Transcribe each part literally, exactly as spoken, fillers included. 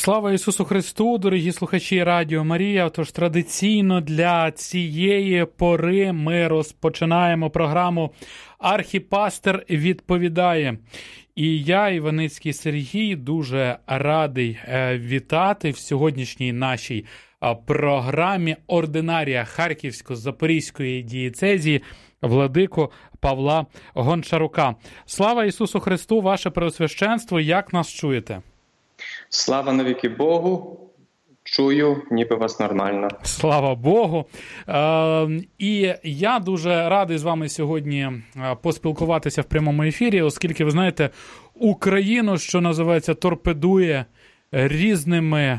Слава Ісусу Христу, дорогі слухачі Радіо Марія. Тож традиційно для цієї пори ми розпочинаємо програму «Архіпастир відповідає». І я, Іваницький Сергій, дуже радий вітати в сьогоднішній нашій програмі ординарія Харківсько-Запорізької дієцезії владику Павла Гончарука. Слава Ісусу Христу, ваше Преосвященство, як нас чуєте? Слава навіки Богу, чую, ніби вас нормально. Слава Богу. Е, і я дуже радий з вами сьогодні поспілкуватися в прямому ефірі, оскільки, ви знаєте, Україну, що називається, торпедує різними,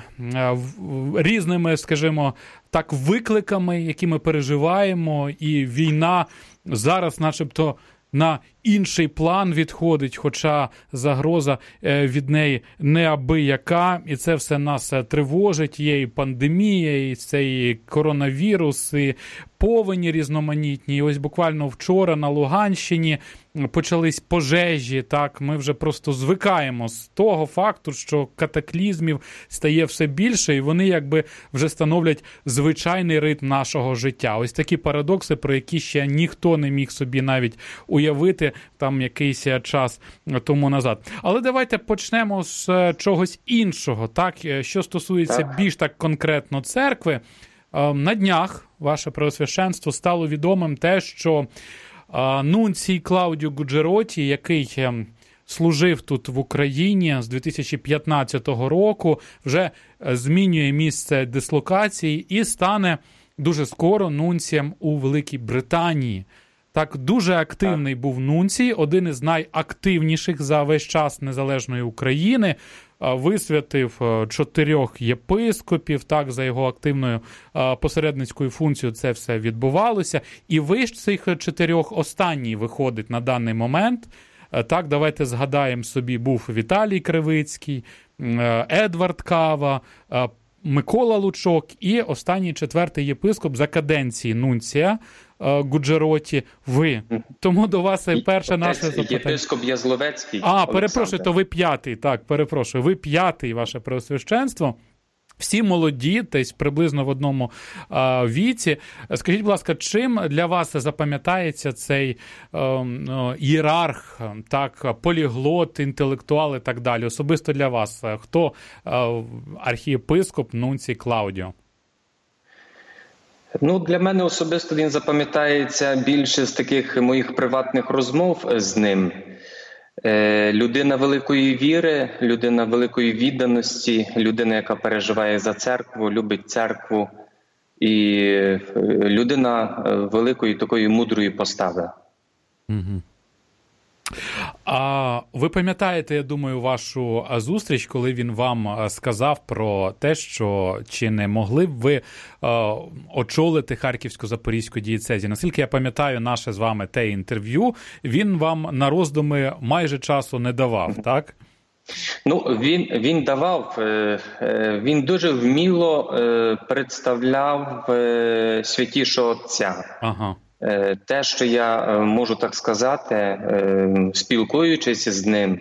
різними, скажімо так, викликами, які ми переживаємо, і війна зараз начебто на інший план відходить, хоча загроза від неї неабияка, і це все нас тривожить. Є і пандемія, і цей коронавірус, і повені різноманітні. І ось буквально вчора на Луганщині почались пожежі, так, ми вже просто звикаємо з того факту, що катаклізмів стає все більше, і вони якби вже становлять звичайний ритм нашого життя. Ось такі парадокси, про які ще ніхто не міг собі навіть уявити там якийсь час тому назад. Але давайте почнемо з чогось іншого, так, що стосується так. більш так конкретно церкви. На днях, ваше Преосвященство, стало відомим те, що нунцій Клаудіо Гуджеротті, який служив тут в Україні з дві тисячі п'ятнадцятого року, вже змінює місце дислокації і стане дуже скоро нунцієм у Великій Британії. Так, дуже активний був нунцій, один із найактивніших за весь час незалежної України, висвятив чотирьох єпископів, так, за його активною посередницькою функцією це все відбувалося. І вище цих чотирьох останній виходить на даний момент. Так, давайте згадаємо собі, був Віталій Кривицький, Едвард Кава, Микола Лучок і останній четвертий єпископ за каденції нунція Гуджеротті, ви. Тому до вас перше наше запитання. Єпископ Язловецький. А, перепрошую, то ви п'ятий, так, перепрошую, ви п'ятий, ваше Преосвященство. Всі молоді, десь приблизно в одному а, віці. Скажіть, будь ласка, чим для вас запам'ятається цей а, ієрарх, так, поліглот, інтелектуал і так далі? Особисто для вас, хто а, архієпископ нунцій Клаудіо? Ну, для мене особисто він запам'ятається більше з таких моїх приватних розмов з ним. Е, людина великої віри, людина великої відданості, людина, яка переживає за церкву, любить церкву, і людина великої такої мудрої постави. Угу. А ви пам'ятаєте, я думаю, вашу зустріч, коли він вам сказав про те, що чи не могли б ви е, очолити Харківсько-Запорізьку дієцезію? Наскільки я пам'ятаю наше з вами те інтерв'ю, він вам на роздуми майже часу не давав, так? Ну, він, він давав, він дуже вміло представляв Святішого Отця. Ага. Те, що я можу так сказати, спілкуючись з ним,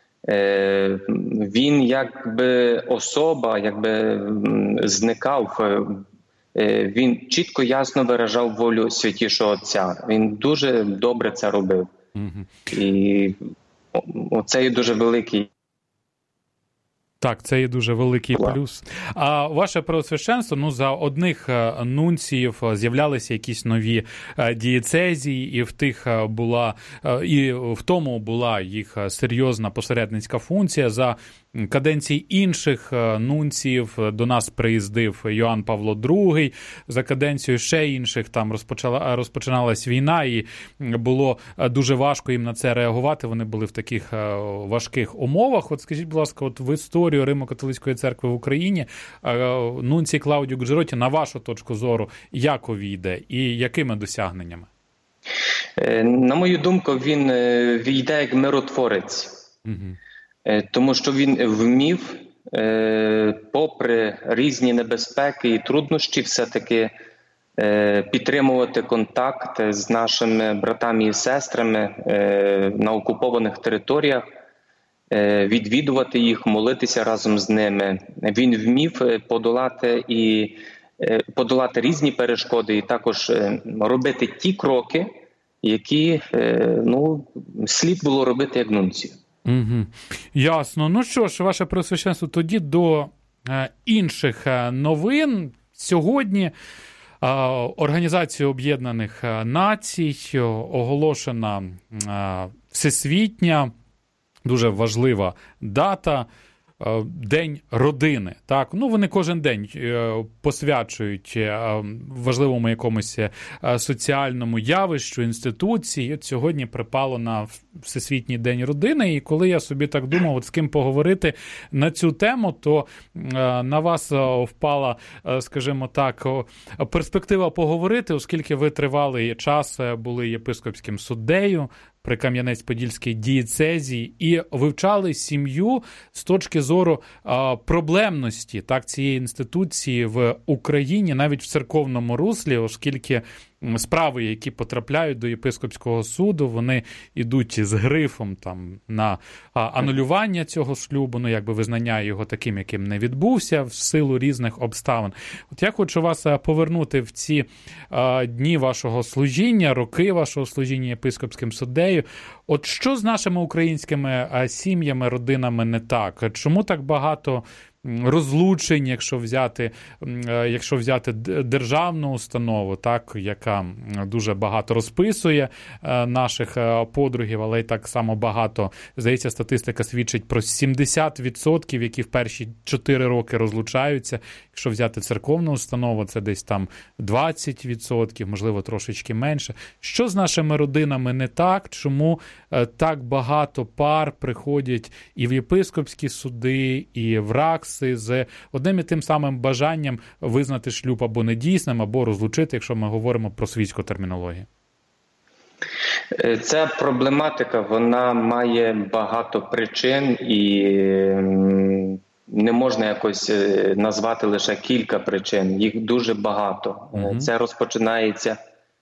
він якби особа, якби зникав, він чітко, ясно виражав волю Святішого Отця. Він дуже добре це робив. Mm-hmm. І оце є дуже великий. Так, це є дуже великий плюс. А ваше Преосвященство, ну, за одних нунціїв з'являлися якісь нові дієцезії, і в тих була, і в тому була їх серйозна посередницька функція. За каденції інших нунціїв до нас приїздив Йоанн Павло другий, за каденцію ще інших там розпочала, розпочиналась війна, і було дуже важко їм на це реагувати, вони були в таких важких умовах. От скажіть, будь ласка, от в історію Римо-католицької церкви в Україні нунцій Клаудіо Гуджеротті, на вашу точку зору, як увійде і якими досягненнями? На мою думку, він війде як миротворець. Угу. Тому що він вмів, попри різні небезпеки і труднощі, все-таки підтримувати контакт з нашими братами і сестрами на окупованих територіях. відвідувати їх, молитися разом з ними. Він вмів подолати і подолати різні перешкоди і також робити ті кроки, які, ну, слід було робити як нунцію. Угу. Ясно. Ну що ж, ваше Преосвященство, тоді до е, інших новин. Сьогодні е, Організацією Об'єднаних Націй оголошена е, всесвітня, дуже важлива дата – День родини. Так? Ну, вони кожен день посвячують важливому якомусь соціальному явищу, інституції. От сьогодні припало на Всесвітній день родини. І коли я собі так думав, от з ким поговорити на цю тему, то на вас впала, скажімо так, перспектива поговорити, оскільки ви тривалий час були єпископським суддею при Кам'янець-Подільській дієцезії і вивчали сім'ю з точки зору а, проблемності так, цієї інституції в Україні, навіть в церковному руслі, оскільки справи, які потрапляють до єпископського суду, вони йдуть з грифом там, на а, анулювання цього шлюбу, ну, якби визнання його таким, яким не відбувся, в силу різних обставин. От я хочу вас повернути в ці а, дні вашого служіння, роки вашого служіння єпископським суддею. От що з нашими українськими а, сім'ями, родинами не так? Чому так багато розлучень, якщо взяти, якщо взяти державну установу, так, яка дуже багато розписує наших подругів, але й так само багато, здається, статистика свідчить про сімдесят відсотків, які в перші чотири роки розлучаються. Якщо взяти церковну установу, це десь там двадцять відсотків, можливо, трошечки менше. Що з нашими родинами не так? Чому так багато пар приходять і в єпископські суди, і в РАКСи з одним і тим самим бажанням визнати шлюб або недійсним, або розлучити, якщо ми говоримо про світську термінологію? Ця проблематика, вона має багато причин і не можна якось назвати лише кілька причин, їх дуже багато. Угу. Це розпочинається,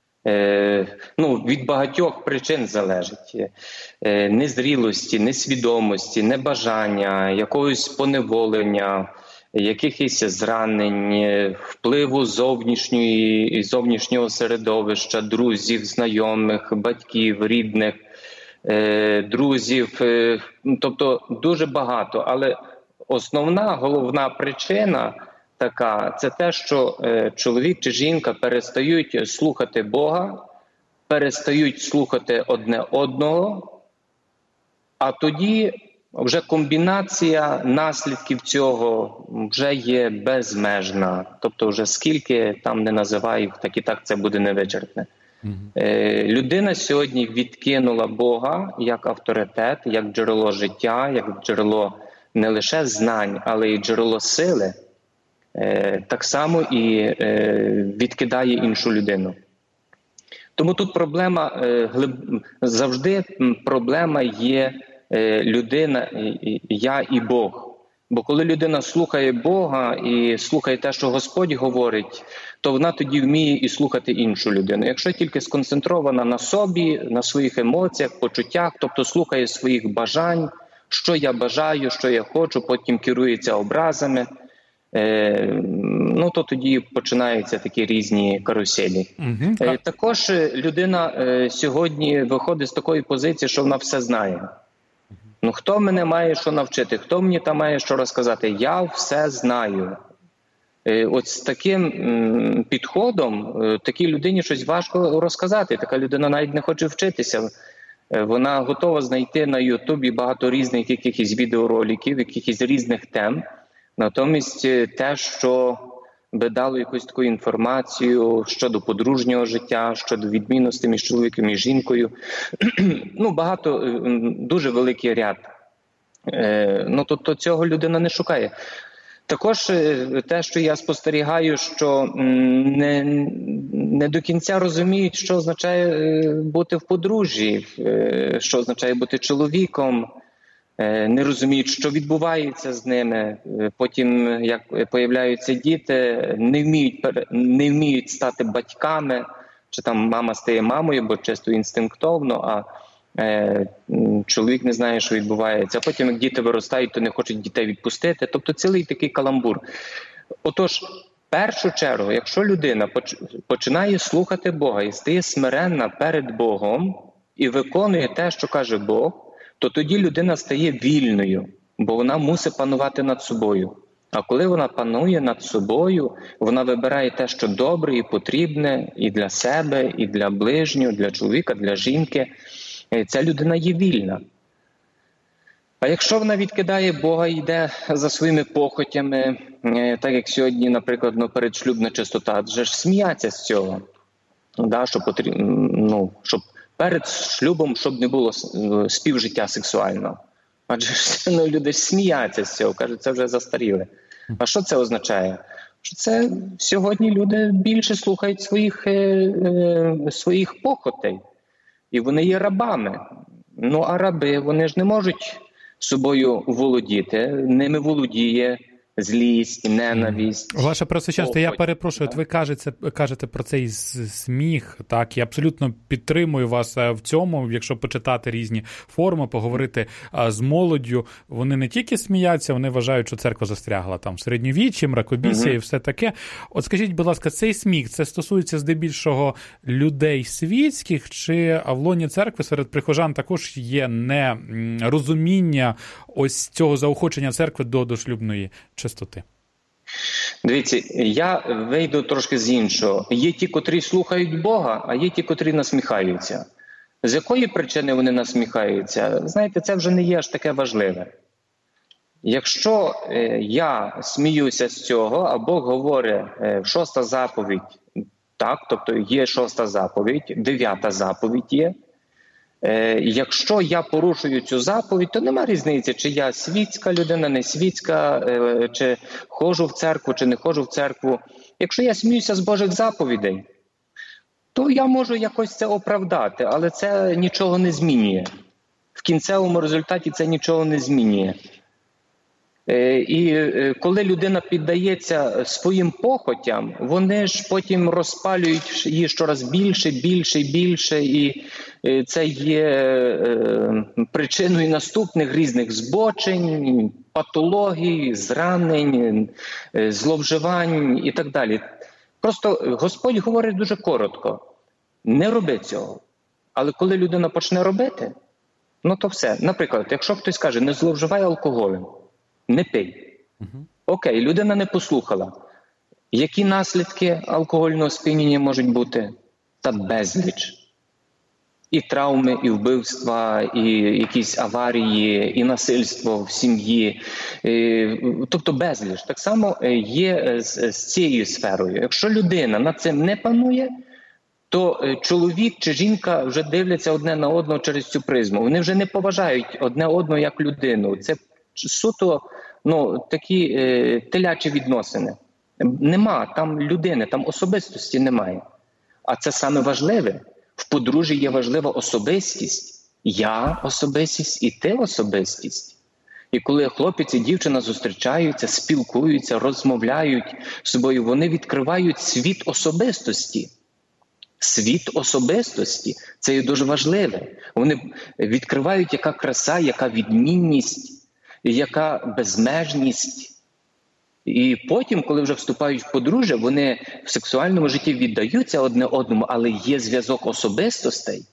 ну, від багатьох причин залежить. Незрілості, несвідомості, небажання, якогось поневолення, якихось зранень, впливу зовнішньої, зовнішнього середовища, друзів, знайомих, батьків, рідних, друзів, тобто дуже багато. Але основна, головна причина така, це те, що чоловік чи жінка перестають слухати Бога, перестають слухати одне одного, а тоді вже комбінація наслідків цього вже є безмежна. Тобто вже скільки там не називають, так і так це буде невичерпне. Mm-hmm. Людина сьогодні відкинула Бога як авторитет, як джерело життя, як джерело не лише знань, але й джерело сили. Так само і відкидає іншу людину. Тому тут проблема, завжди проблема є людина, я і Бог. Бо коли людина слухає Бога і слухає те, що Господь говорить, то вона тоді вміє і слухати іншу людину. Якщо тільки сконцентрована на собі, на своїх емоціях, почуттях, тобто слухає своїх бажань, що я бажаю, що я хочу, потім керується образами, ну, то тоді починаються такі різні каруселі. Угу, так. Також людина сьогодні виходить з такої позиції, що вона все знає. Ну, хто мене має що навчити? Хто мені там має що розказати? Я все знаю. От з таким підходом такій людині щось важко розказати. Така людина навіть не хоче вчитися. Вона готова знайти на Ютубі багато різних якихось відеороликів, якихось різних тем. Натомість те, що би дало якусь таку інформацію щодо подружнього життя, щодо відмінностей між чоловіком і жінкою, ну, багато, дуже великий ряд. Ну, то, то цього людина не шукає. Також те, що я спостерігаю, що не, не до кінця розуміють, що означає бути в подружжі, що означає бути чоловіком, не розуміють, що відбувається з ними. Потім, як появляються діти, не вміють, не вміють стати батьками, чи там мама стає мамою, бо чисто інстинктовно, а чоловік не знає, що відбувається, а потім, як діти виростають, то не хочуть дітей відпустити. Тобто цілий такий каламбур. Отож, в першу чергу, якщо людина починає слухати Бога і стає смиренна перед Богом і виконує те, що каже Бог, то тоді людина стає вільною, бо вона мусить панувати над собою. А коли вона панує над собою, вона вибирає те, що добре і потрібне і для себе, і для ближнього, для чоловіка, для жінки. Ця людина є вільна. А якщо вона відкидає Бога і йде за своїми похотями, так як сьогодні, наприклад, ну, передшлюбна чистота, вже ж сміяться з цього, да, що потрібно, ну, щоб перед шлюбом, щоб не було співжиття сексуального. Адже ну, люди ж сміються з цього, кажуть, це вже застаріле. А що це означає? Що це сьогодні люди більше слухають своїх, е, е, своїх похотей. І вони є рабами. Ну, а раби, вони ж не можуть собою володіти. Ними володіє злість, ненависть. Ваше Преосвященство, я перепрошую, от ви кажете, кажете про цей сміх, так, я абсолютно підтримую вас в цьому, якщо почитати різні форми, поговорити з молоддю, вони не тільки сміються, вони вважають, що церква застрягла там в середньовіччі, мракобісія і все таке. От скажіть, будь ласка, цей сміх, це стосується здебільшого людей світських, чи в лоні церкви серед прихожан також є нерозуміння ось цього заохочення церкви до дошлюбної чистоти? Дивіться, я вийду трошки з іншого. Є ті, котрі слухають Бога, а є ті, котрі насміхаються. З якої причини вони насміхаються? Знаєте, це вже не є аж таке важливе. Якщо я сміюся з цього, а Бог говорить, шоста заповідь, так, тобто є шоста заповідь, дев'ята заповідь є, якщо я порушую цю заповідь, то нема різниці, чи я світська людина, не світська, чи ходжу в церкву, чи не ходжу в церкву. Якщо я сміюся з Божих заповідей, то я можу якось це оправдати, але це нічого не змінює. В кінцевому результаті це нічого не змінює. І коли людина піддається своїм похотям, вони ж потім розпалюють її щораз більше, більше, більше, і це є причиною наступних різних збочень, патологій, зранень, зловживань і так далі. Просто Господь говорить дуже коротко: не роби цього. Але коли людина почне робити, ну то все. Наприклад, якщо хтось каже, не зловживай алкоголем, не пий. Угу. Окей, людина не послухала. Які наслідки алкогольного сп'яніння можуть бути? Та безліч. І травми, і вбивства, і якісь аварії, і насильство в сім'ї. Тобто безліч. Так само є з, з цією сферою. Якщо людина над цим не панує, то чоловік чи жінка вже дивляться одне на одного через цю призму. Вони вже не поважають одне одного як людину. Це суто ну, такі е, телячі відносини. Нема там людини, там особистості немає. А це саме важливе. В подружжі є важлива особистість. Я особистість і ти особистість. І коли хлопець і дівчина зустрічаються, спілкуються, розмовляють з собою, вони відкривають світ особистості. Світ особистості – це є дуже важливе. Вони відкривають, яка краса, яка відмінність, яка безмежність. І потім, коли вже вступають в подружжя, вони в сексуальному житті віддаються одне одному, але є зв'язок особистостей.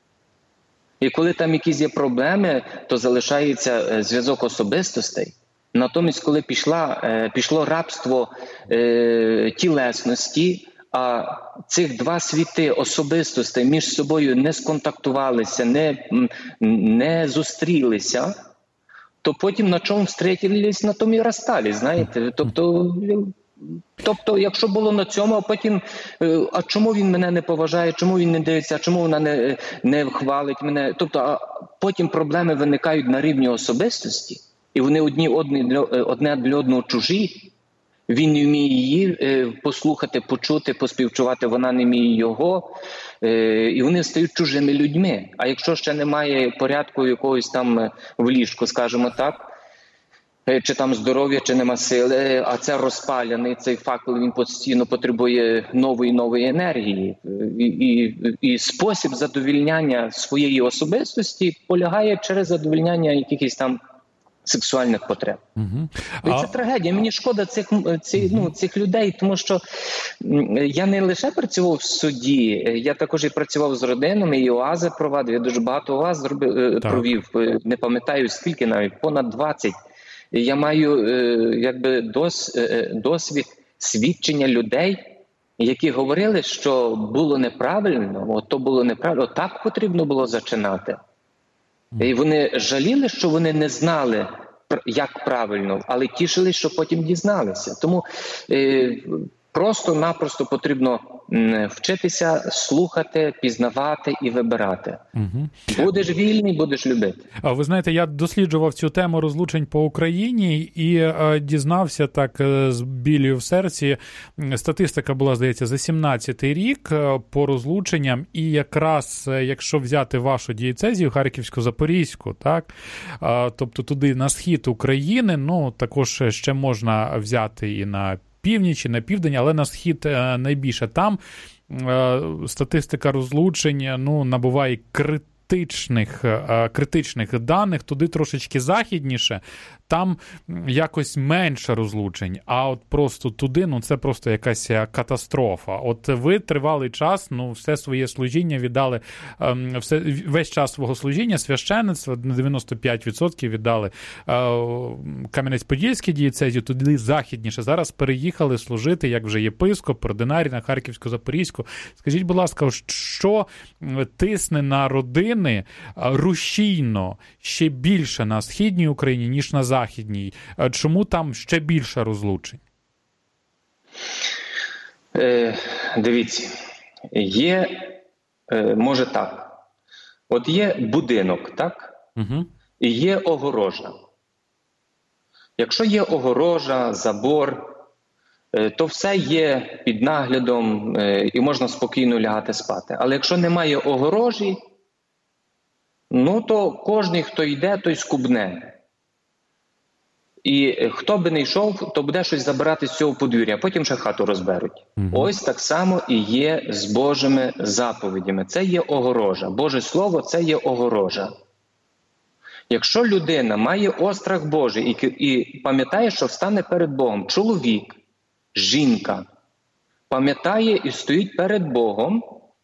І коли там якісь є проблеми, то залишається зв'язок особистостей. Натомість, коли пішла, пішло рабство е, тілесності, а цих два світи особистостей між собою не сконтактувалися, не, не зустрілися, то потім на чому встрітились, на тому і розстались, знаєте. Тобто, тобто, якщо було на цьому, а потім, а чому він мене не поважає, чому він не дивиться, а чому вона не, не хвалить мене. Тобто, а потім проблеми виникають на рівні особистості, і вони одні одні, одне для одного чужі. Він не вміє її е, послухати, почути, поспівчувати, вона не вміє його, е, і вони стають чужими людьми. А якщо ще немає порядку якогось там в ліжку, скажімо так, чи там здоров'я, чи нема сили, а це розпаляний, цей факел, він постійно потребує нової нової енергії. І, і, і спосіб задовільняння своєї особистості полягає через задовільняння якихось там сексуальних потреб. Угу. І А... це трагедія. Мені шкода цих, цих, ну, цих людей, тому що я не лише працював в суді, я також і працював з родинами, і оази провадив, я дуже багато оаз зробив, провів, не пам'ятаю скільки навіть, понад двадцять. Я маю якби дос, досвід свідчення людей, які говорили, що було неправильно, от то було неправильно, от так потрібно було зачинати. І вони жаліли, що вони не знали, як правильно, але тішились, що потім дізналися. Тому е, просто-напросто потрібно вчитися, слухати, пізнавати і вибирати. Угу. Будеш вільний, будеш любити. А ви знаєте, я досліджував цю тему розлучень по Україні і е, дізнався так е, з біллю в серці. Статистика була, здається, за сімнадцятий рік е, по розлученням. І якраз, е, якщо взяти вашу дієцезію, Харківсько-Запорізьку, так, е, тобто туди на схід України, ну, також ще можна взяти і на північ, і на південь, але на схід найбільше. Там е, статистика розлучень, ну, набуває критичних, е, критичних даних, туди трошечки західніше, там якось менше розлучень, а от просто туди, ну, це просто якась катастрофа. От ви тривалий час, ну, все своє служіння віддали, ем, все, весь час свого служіння, священництва, на дев'яносто п'ять відсотків віддали е, Кам'янець-Подільській дієцезі, туди західніше. Зараз переїхали служити, як вже єпископ, ординарій на Харківсько-Запорізьку. Скажіть, будь ласка, що тисне на родини рушійно ще більше на Східній Україні, ніж на Західній? Чому там ще більше розлучень? Е, дивіться, є, е, може так, от є будинок, так? Угу. І є огорожа. Якщо є огорожа, забор, е, то все є під наглядом е, і можна спокійно лягати спати. Але якщо немає огорожі, ну то кожен, хто йде, той скубне. І хто би не йшов, то буде щось забирати з цього подвір'я, а потім ще хату розберуть. Угу. Ось так само і є з Божими заповідями. Це є огорожа. Боже Слово – це є огорожа. Якщо людина має острах Божий і, і пам'ятає, що встане перед Богом, чоловік, жінка, пам'ятає і стоїть перед Богом,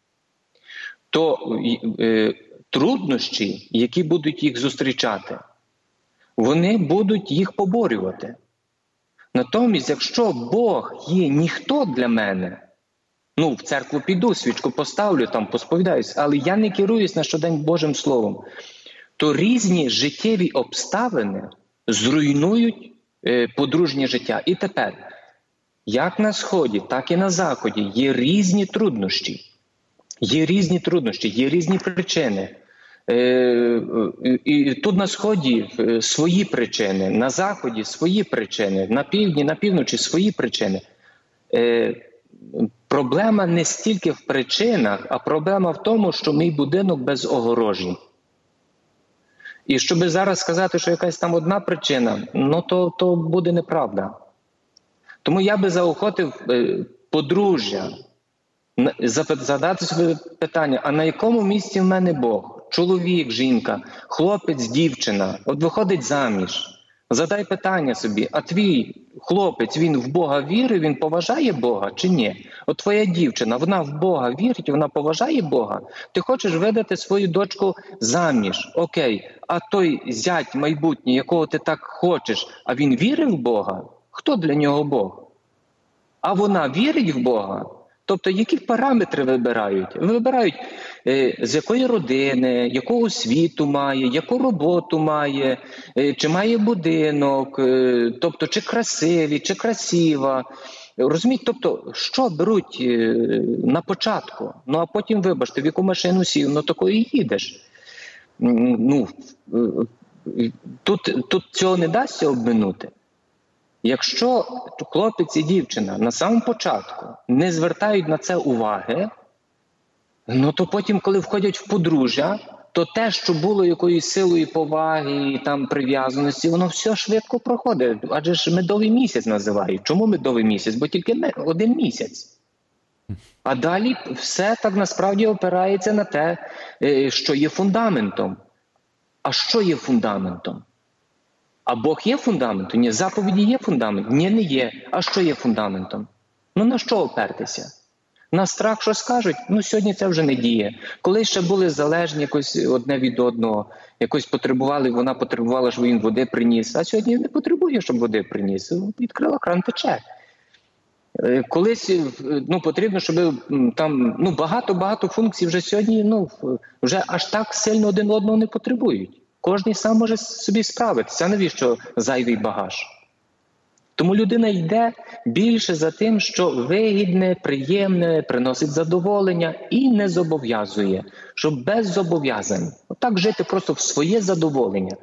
то е, труднощі, які будуть їх зустрічати, вони будуть їх поборювати. Натомість, якщо Бог є ніхто для мене, ну, в церкву піду, свічку поставлю, там посповідаюсь, але я не керуюсь на щодень Божим Словом, то різні життєві обставини зруйнують е, подружнє життя. І тепер, як на Сході, так і на Заході, є різні труднощі. Є різні труднощі, є різні причини. Е, і тут на Сході свої причини, на Заході свої причини, на півдні, на півночі свої причини. Е, проблема не стільки в причинах, а проблема в тому, що мій будинок без огорожі. І щоб зараз сказати, що якась там одна причина, ну то, то буде неправда. Тому я би заохотив е, подружжя задати собі питання, а на якому місці в мене Бог? Чоловік, жінка, хлопець, дівчина, от виходить заміж. Задай питання собі, а твій хлопець, він в Бога вірить, він поважає Бога чи ні? От твоя дівчина, вона в Бога вірить, вона поважає Бога? Ти хочеш видати свою дочку заміж, окей, а той зять майбутній, якого ти так хочеш, а він вірить в Бога? Хто для нього Бог? А вона вірить в Бога? Тобто, які параметри вибирають? Вибирають, е, з якої родини, яку освіту має, яку роботу має, е, чи має будинок, е, тобто, чи красиві, чи красива. Розумієте, тобто, що беруть е, на початку? Ну, а потім, вибачте, в яку машину сів, ну, такої їдеш. Ну, е, тут, тут цього не дасться обминути. Якщо хлопець і дівчина на самому початку не звертають на це уваги, ну то потім, коли входять в подружжя, то те, що було якоюсь силою поваги і там прив'язаності, воно все швидко проходить. Адже ж медовий місяць називають. Чому медовий місяць? Бо тільки один місяць. А далі все так насправді опирається на те, що є фундаментом. А що є фундаментом? А Бог є фундаментом? Ні, заповіді є фундамент? Ні, не є. А що є фундаментом? Ну на що опертися? На страх, що скажуть? Ну сьогодні це вже не діє. Коли ще були залежні якось одне від одного, якось потребували, вона потребувала, щоб він води приніс. А сьогодні не потребує, щоб води приніс. Відкрила кран, тече. Колись ну, потрібно, щоб там ну, багато-багато функцій вже сьогодні ну, вже аж так сильно один одного не потребують. Кожен сам може собі справитися. Навіщо зайвий багаж? Тому людина йде більше за тим, що вигідне, приємне, приносить задоволення і не зобов'язує, щоб без зобов'язань. Отак жити просто в своє задоволення.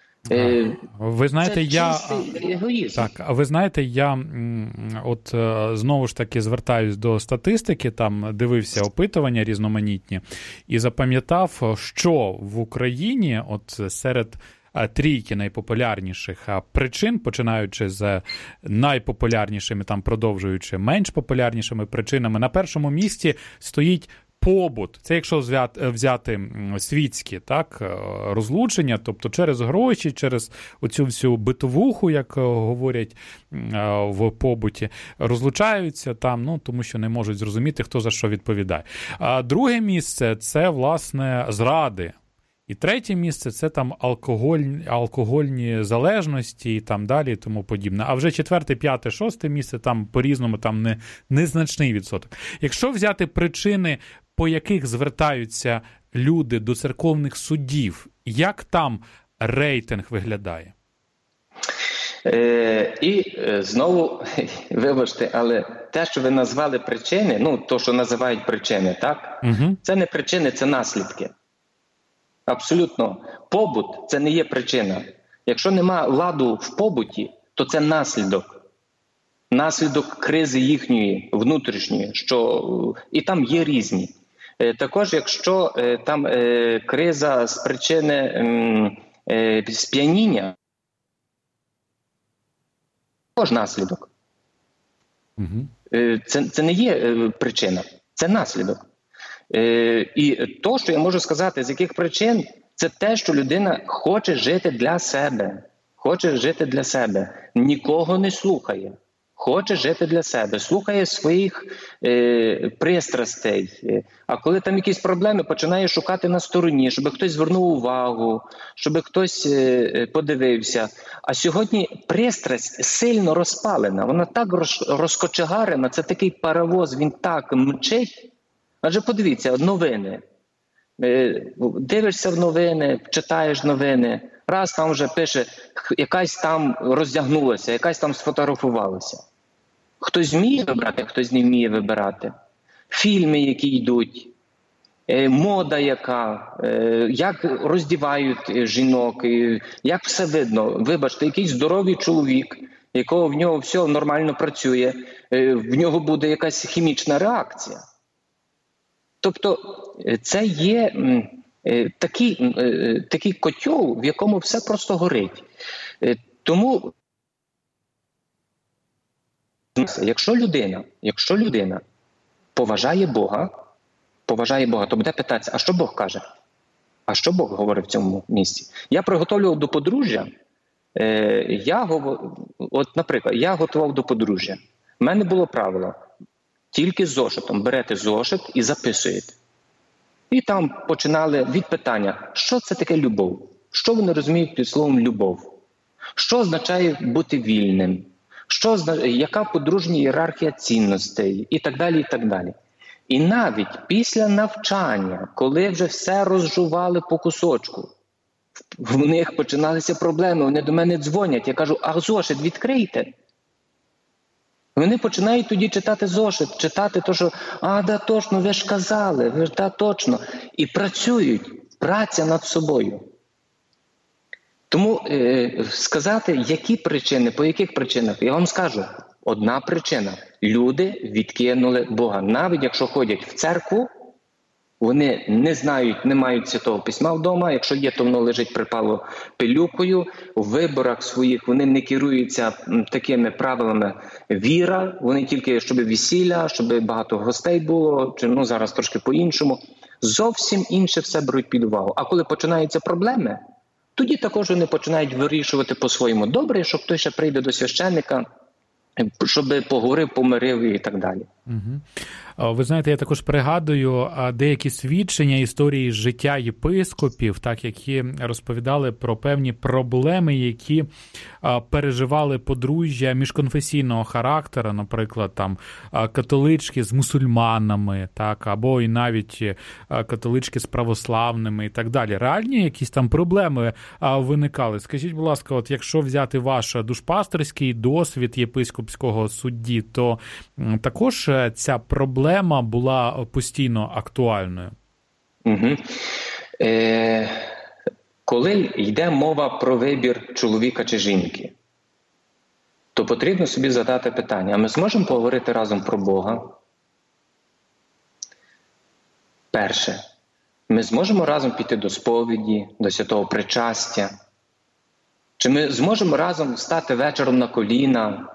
Ви знаєте, це я егоїзм. Так, а ви знаєте, я от знову ж таки звертаюсь до статистики, там дивився опитування різноманітні і запам'ятав, що в Україні от серед трійки найпопулярніших причин, починаючи з найпопулярнішими, там продовжуючи менш популярнішими причинами, на першому місці стоїть побут. Це якщо взяти світські, так, розлучення, тобто через гроші, через оцю всю битовуху, як говорять в побуті, розлучаються там, ну, тому що не можуть зрозуміти, хто за що відповідає. А друге місце – це, власне, зради. І третє місце – це там алкоголь, алкогольні залежності і там далі і тому подібне. А вже четверте, п'яте, шосте місце там по-різному там не, незначний відсоток. Якщо взяти причини, по яких звертаються люди до церковних судів, як там рейтинг виглядає? Е, і е, знову, вибачте, але те, що ви назвали причини, ну, то, що називають причини, так? Угу. Це не причини, це наслідки. Абсолютно. Побут – це не є причина. Якщо нема ладу в побуті, то це наслідок. Наслідок кризи їхньої, внутрішньої, що і там є різні. Також, якщо там криза з причини сп'яніння, також наслідок. Угу. Це, це не є причина, це наслідок. І то, що я можу сказати, з яких причин, це те, що людина хоче жити для себе. Хоче жити для себе. Нікого не слухає. Хоче жити для себе. Слухає своїх е, пристрастей. А коли там якісь проблеми, починає шукати на стороні, щоб хтось звернув увагу, щоб хтось е, подивився. А сьогодні пристрасть сильно розпалена. Вона так роз, розкочегарена, це такий паровоз, він так мчить. Адже подивіться, новини. Дивишся в новини, читаєш новини, раз там вже пише, якась там роздягнулася, якась там сфотографувалася. Хтось вміє вибирати, хтось не вміє вибирати. Фільми, які йдуть, мода яка, як роздівають жінок, як все видно. Вибачте, якийсь здоровий чоловік, якого в нього все нормально працює, в нього буде якась хімічна реакція. Тобто це є такий, такий котел, в якому все просто горить. Тому, якщо людина, якщо людина поважає Бога, поважає Бога, то буде питатися, а що Бог каже? А що Бог говорить в цьому місці? Я приготовлював до подружжя, я, от, наприклад, я готував до подружжя. У мене було правило. Тільки з зошитом. Берете зошит і записуєте. І там починали від питання, що це таке любов? Що вони розуміють під словом любов? Що означає бути вільним? Що, яка подружня ієрархія цінностей? І так далі, і так далі. І навіть після навчання, коли вже все розжували по кусочку, в них починалися проблеми, вони до мене дзвонять, я кажу, а зошит відкрийте. Вони починають тоді читати зошит, читати то, що «А, да, точно, ви ж казали, ви ж, да, точно». І працюють, праця над собою. Тому е, сказати, які причини, по яких причинах, я вам скажу, одна причина – люди відкинули Бога. Навіть якщо ходять в церкву, Вони не знають, не мають Святого Письма вдома. Якщо є, то воно лежить припало пилюкою. У виборах своїх вони не керуються такими правилами віра. Вони тільки, щоб весілля, щоб багато гостей було, чи ну зараз трошки по-іншому. Зовсім інше все беруть під увагу. А коли починаються проблеми, тоді також вони починають вирішувати по-своєму. Добре, що хтось ще прийде до священника, щоб поговорив, помирив і так далі. Угу. Ви знаєте, я також пригадую деякі свідчення історії життя єпископів, так, які розповідали про певні проблеми, які переживали подружжя міжконфесійного характеру, наприклад, там католички з мусульманами, так, або і навіть католички з православними і так далі. Реальні якісь там проблеми виникали? Скажіть, будь ласка, от якщо взяти ваш душпастерський досвід єпископського судді, то також ця проблема була постійно актуальною? Угу. Е, коли йде мова про вибір чоловіка чи жінки, то потрібно собі задати питання, а ми зможемо поговорити разом про Бога? Перше. Ми зможемо разом піти до сповіді, до святого причастя? Чи ми зможемо разом стати вечором на коліна,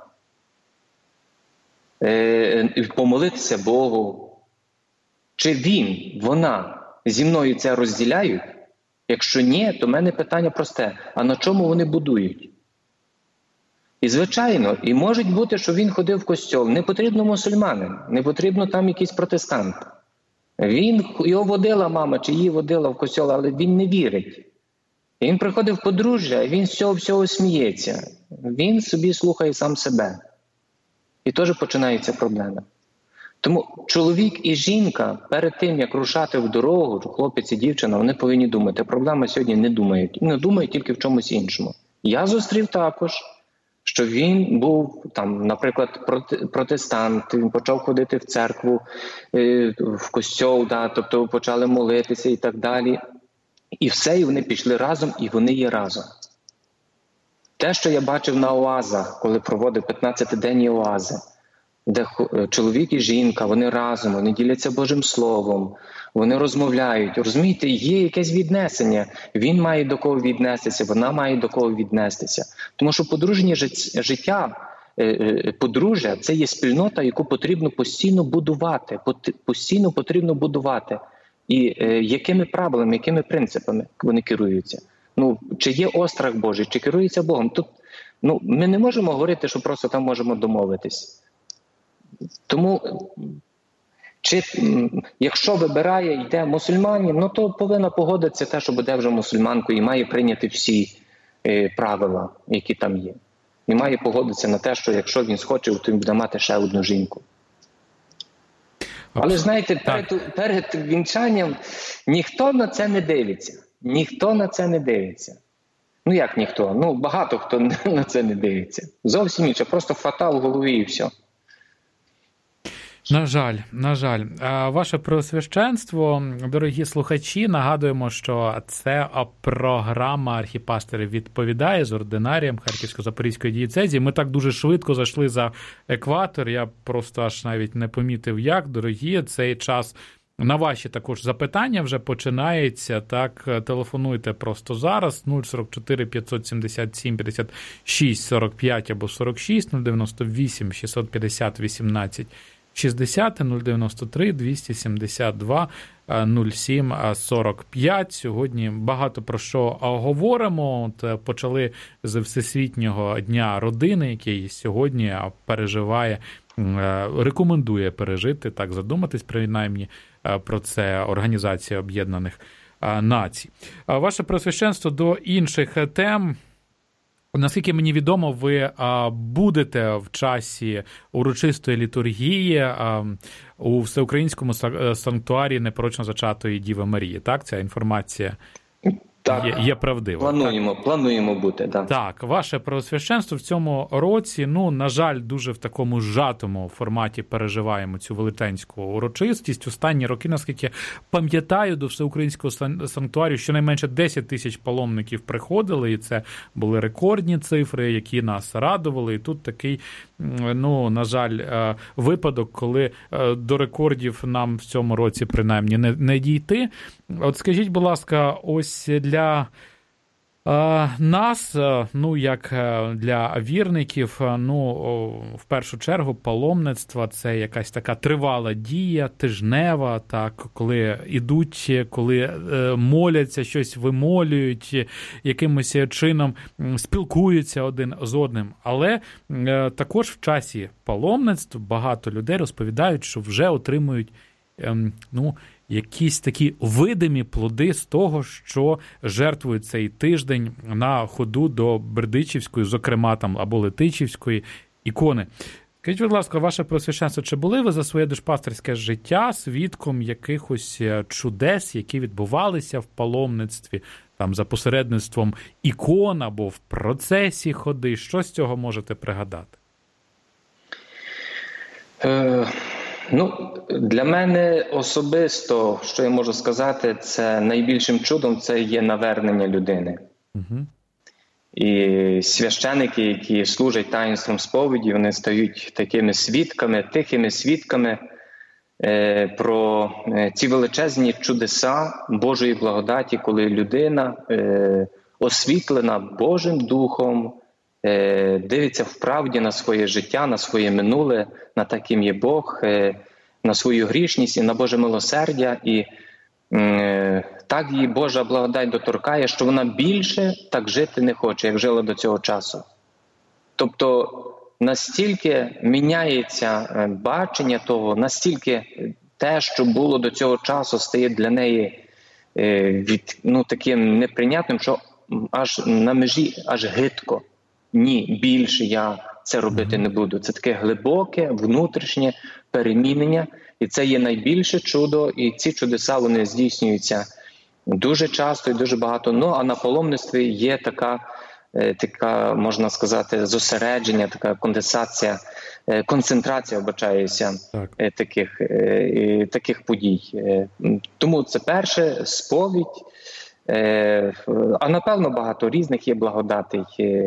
помолитися Богу? Чи він, вона зі мною це розділяють? Якщо ні, то в мене питання просте. А на чому вони будують? І звичайно, і може бути, що він ходив в костьол. Не потрібно мусульманин, не потрібно там якийсь протестант. Він, його водила мама, чи її водила в костьол, але він не вірить. І він приходив в подружжя, і він з цього всього сміється. Він собі слухає сам себе. І теж починаються проблеми. Тому чоловік і жінка перед тим, як рушати в дорогу, хлопець і дівчина, вони повинні думати. Проблеми сьогодні не думають. Не думають тільки в чомусь іншому. Я зустрів також, що він був, там, наприклад, протестант, він почав ходити в церкву, в костьол, да, тобто почали молитися і так далі. І все, і вони пішли разом, і вони є разом. Те, що я бачив на оазах, коли проводив п'ятнадцятиденні оази, де чоловік і жінка, вони разом, вони діляться Божим Словом, вони розмовляють. Розумієте, є якесь віднесення. Він має до кого віднестися, вона має до кого віднестися. Тому що подружнє життя, подружжя – це є спільнота, яку потрібно постійно будувати, постійно потрібно будувати. І якими правилами, якими принципами вони керуються. Ну, чи є острах Божий, чи керується Богом. Тут, ну, ми не можемо говорити, що просто там можемо домовитись. Тому, чи, якщо вибирає, йде мусульманин, ну то повинна погодитися те, що буде вже мусульманкою і має прийняти всі е, правила, які там є. І має погодитися на те, що якщо він схоче, то він буде мати ще одну жінку. Але, знаєте, перед, перед вінчанням ніхто на це не дивиться. Ніхто на це не дивиться. Ну, як ніхто? Ну, багато хто на це не дивиться. Зовсім інше. Просто фатал в голові і все. На жаль, на жаль. Ваше Преосвященство, дорогі слухачі, нагадуємо, що це програма «Архіпастир відповідає» з ординарієм Харківсько-Запорізької дієцезії. Ми так дуже швидко зайшли за екватор, я просто аж навіть не помітив як. Дорогі, цей час на ваші також запитання вже починається. Так, телефонуйте просто зараз нуль сорок чотири п'ятсот сімдесят сім п'ятдесят шість сорок п'ять або сорок шість, нуль дев'яносто вісім шістсот п'ятдесят вісімнадцять шістдесят, нуль дев'яносто три двісті сімдесят два нуль сім сорок п'ять. Сьогодні багато про що говоримо. От почали з Всесвітнього дня родини, який сьогодні переживає, рекомендує пережити, так задуматись принаймні про це Організація Об'єднаних Націй. Ваше Преосвященство, до інших тем. Наскільки мені відомо, ви будете в часі урочистої літургії у Всеукраїнському санктуарі непорочно зачатої Діви Марії, так? Ця інформація? так, є, є правдиво. Плануємо, так. плануємо бути, так. Так, ваше Преосвященство в цьому році, ну, на жаль, дуже в такому зжатому форматі переживаємо цю велетенську урочистість. Останні роки, наскільки пам'ятаю, до Всеукраїнського санктуарію щонайменше десять тисяч паломників приходили, і це були рекордні цифри, які нас радували. І тут такий, ну, на жаль, випадок, коли до рекордів нам в цьому році принаймні не, не дійти. От скажіть, будь ласка, ось для е, нас, ну, як для вірників, ну, в першу чергу, паломництво – це якась така тривала дія, тижнева, так, коли ідуть, коли е, моляться, щось вимолюють, якимось чином спілкуються один з одним. Але е, також в часі паломництв багато людей розповідають, що вже отримують, е, ну, якісь такі видимі плоди з того, що жертвують цей тиждень на ходу до Бердичівської, зокрема там, або Летичівської ікони. Скажіть, будь ласка, ваше Преосвященство, чи були ви за своє душпастерське життя свідком якихось чудес, які відбувалися в паломництві, там, за посередництвом ікон або в процесі ходи? Що з цього можете пригадати? Е... Ну, для мене особисто, що я можу сказати, це найбільшим чудом це є навернення людини. Угу. І священики, які служать таїнством сповіді, вони стають такими свідками, тихими свідками е, про ці величезні чудеса Божої благодаті, коли людина е, освітлена Божим Духом, дивиться вправді на своє життя, на своє минуле, на те, ким є Бог, на свою грішність і на Боже милосердя. І так її Божа благодать доторкає, що вона більше так жити не хоче, як жила до цього часу. Тобто настільки міняється бачення того, настільки те, що було до цього часу, стає для неї від, ну, таким неприйнятним, що аж на межі, аж гидко. Ні, більше я це робити не буду. Це таке глибоке, внутрішнє перемінення. І це є найбільше чудо. І ці чудеса, вони здійснюються дуже часто і дуже багато. Ну, а на паломництві є така, така, можна сказати, зосередження, така конденсація, концентрація, вбачаюся, так. таких, таких подій. Тому це перше, сповідь. А напевно багато різних є благодатей,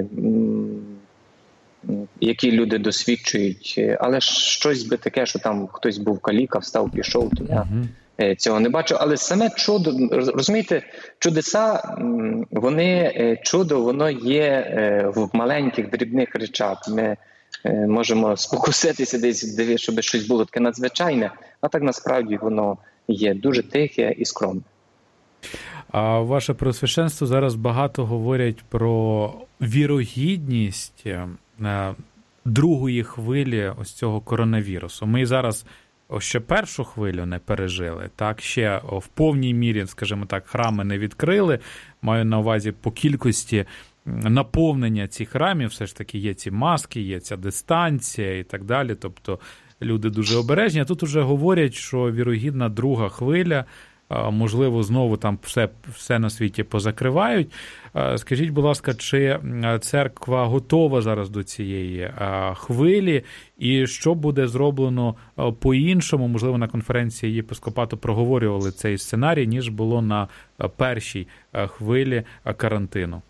які люди досвідчують. Але щось би таке, що там хтось був каліка, встав, пішов, то я uh-huh. цього не бачу. Але саме чудо, розумієте, чудеса, вони, чудо, воно є в маленьких, дрібних речах. Ми можемо спокуситися десь, щоб щось було таке надзвичайне, а так насправді воно є дуже тихе і скромне. А ваше Преосвященство, зараз багато говорять про вірогідність другої хвилі ось цього коронавірусу. Ми зараз ще першу хвилю не пережили, так, ще в повній мірі, скажімо так, храми не відкрили. Маю на увазі по кількості наповнення цих храмів, все ж таки є ці маски, є ця дистанція і так далі. Тобто люди дуже обережні. А тут уже говорять, що вірогідна друга хвиля, можливо, знову там все, все на світі позакривають. Скажіть, будь ласка, чи церква готова зараз до цієї хвилі? І що буде зроблено по-іншому? Можливо, на конференції єпископату проговорювали цей сценарій, ніж було на першій хвилі карантину.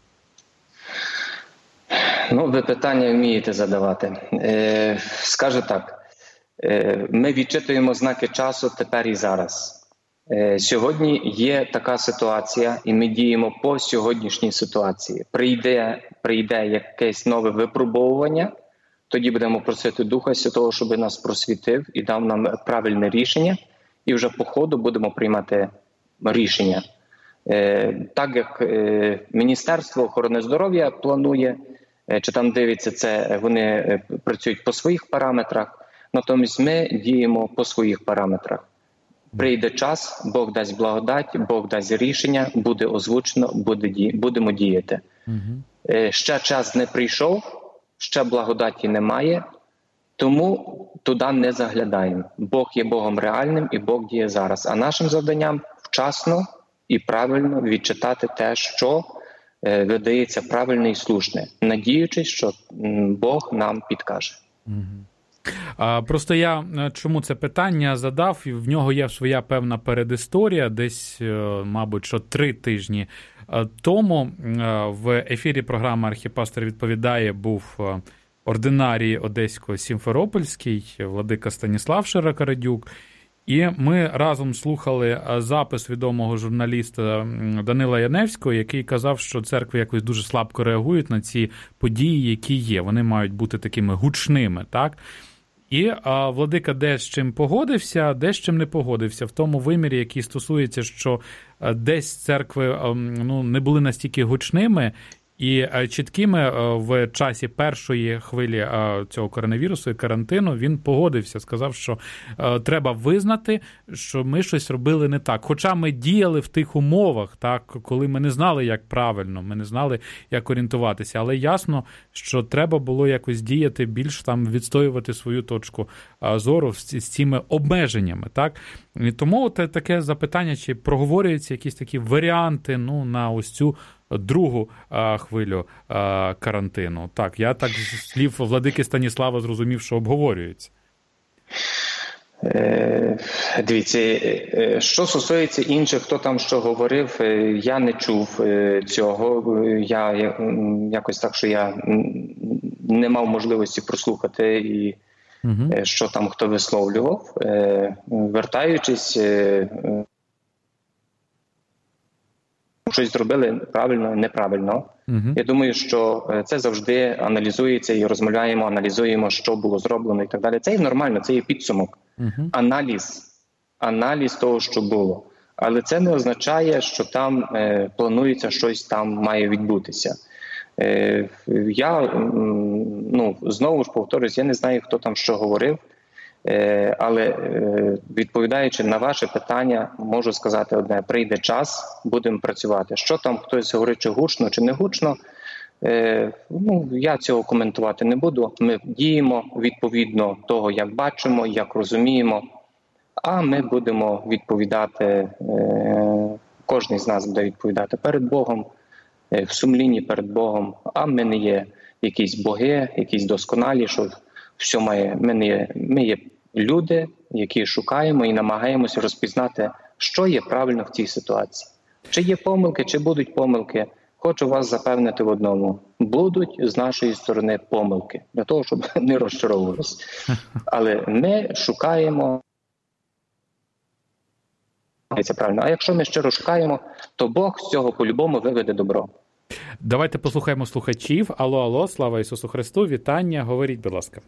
Ну, ви питання вмієте задавати. Е, скажу так, е, ми відчитуємо знаки часу тепер і зараз. Сьогодні є така ситуація, і ми діємо по сьогоднішній ситуації. Прийде, прийде якесь нове випробовування, тоді будемо просити Духа Святого, щоб нас просвітив і дав нам правильне рішення, і вже по ходу будемо приймати рішення. Так як Міністерство охорони здоров'я планує, чи там дивиться це, вони працюють по своїх параметрах, натомість ми діємо по своїх параметрах. Прийде час, Бог дасть благодать, Бог дасть рішення, буде озвучено, буде ді... будемо діяти. Угу. Ще час не прийшов, ще благодаті немає, тому туди не заглядаємо. Бог є Богом реальним і Бог діє зараз. А нашим завданням вчасно і правильно відчитати те, що видається правильне і слушне, надіючись, що Бог нам підкаже. Просто я чому це питання задав, і в нього є своя певна передісторія, десь, мабуть, що три тижні тому в ефірі програми «Архіпастор відповідає» був ординарій Одесько-Сімферопольський, владика Станіслав Широкорадюк, і ми разом слухали запис відомого журналіста Данила Яневського, який казав, що церкви якось дуже слабко реагують на ці події, які є. Вони мають бути такими гучними, так? І а, владика де з чим погодився, де з чим не погодився. В тому вимірі, який стосується, що а, десь церкви а, ну, не були настільки гучними і а, чіткими а, в часі першої хвилі а, цього коронавірусу і карантину, він погодився, сказав, що а, треба визнати, що ми щось робили не так. Хоча ми діяли в тих умовах, так, коли ми не знали, як правильно, ми не знали, як орієнтуватися. Але ясно, що треба було якось діяти, більш там відстоювати свою точку а, зору з, з цими обмеженнями. Так? І тому от таке запитання, чи проговорюються якісь такі варіанти ну, на ось цю другу а, хвилю а, карантину. Так, я так з слів владики Станіслава зрозумів, що обговорюється. Е, дивіться, що стосується інших, хто там що говорив, я не чув цього. Я якось так, що я не мав можливості прослухати і угу. що там хто висловлював. Е, вертаючись, щось зробили правильно, неправильно. Uh-huh. Я думаю, що це завжди аналізується і розмовляємо, аналізуємо, що було зроблено і так далі. Це є нормально, це є підсумок. Uh-huh. Аналіз, аналіз того, що було. Але це не означає, що там е, планується щось там має відбутися. Е, я, ну, знову ж повторюсь, я не знаю, хто там що говорив. Але відповідаючи на ваше питання, можу сказати одне: прийде час, будемо працювати. Що там хтось говорить, чи гучно, чи не гучно, ну, я цього коментувати не буду. Ми діємо відповідно того, як бачимо, як розуміємо, а ми будемо відповідати, кожен з нас буде відповідати перед Богом, в сумлінні перед Богом, а ми не є якісь боги, якісь досконалі, що все має, ми, не є, ми є люди, які шукаємо і намагаємося розпізнати, що є правильно в цій ситуації. Чи є помилки, чи будуть помилки. Хочу вас запевнити в одному. Будуть з нашої сторони помилки, для того, щоб не розчаровувалися. Але ми шукаємо. Це правильно. А якщо ми щиро шукаємо, то Бог з цього по-любому виведе добро. Давайте послухаємо слухачів. Алло, алло, слава Ісусу Христу, вітання, говоріть, будь ласка.